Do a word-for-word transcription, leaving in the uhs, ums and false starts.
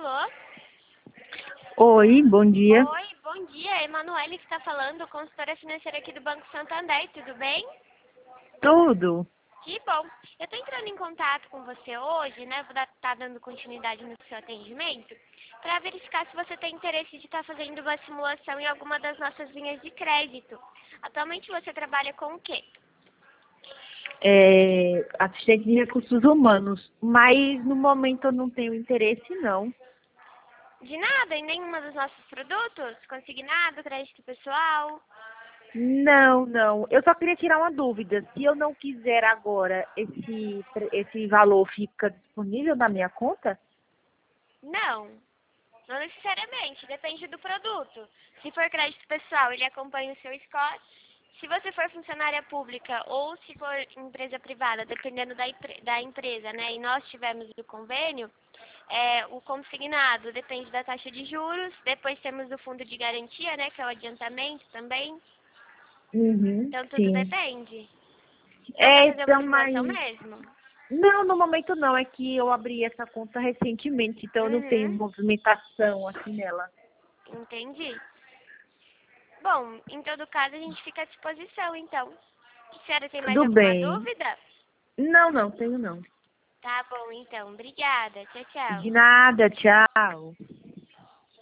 Alô? Oi, bom dia. Oi, bom dia. É Emanuele que está falando, consultora financeira aqui do Banco Santander, tudo bem? Tudo? Que bom. Eu estou entrando em contato com você hoje, né? Vou estar dando continuidade no seu atendimento, para verificar se você tem interesse de estar fazendo uma simulação em alguma das nossas linhas de crédito. Atualmente você trabalha com o quê? É, assistente de recursos humanos, mas no momento eu não tenho interesse, não. De nada, em nenhuma dos nossos produtos? Consignado, crédito pessoal? Não, não. Eu só queria tirar uma dúvida. Se eu não quiser agora, esse, esse valor fica disponível na minha conta? Não. Não necessariamente, depende do produto. Se for crédito pessoal, ele acompanha o seu score. Se você for funcionária pública ou se for empresa privada, dependendo da, da empresa, né, e nós tivermos o convênio, é, o consignado depende da taxa de juros. Depois temos o fundo de garantia, né, que é o adiantamento também. Uhum, Então tudo sim. depende. Só quer É, fazer uma então, simulação mas... mesmo? Não, no momento não. É que eu abri essa conta recentemente, então eu não tenho Uhum, movimentação assim nela. entendi. Bom, em todo caso a gente fica à disposição, então. A senhora tem mais Tudo alguma bem. dúvida? Não, não, tenho não. Tá bom, então. Obrigada. Tchau, tchau. De nada, tchau.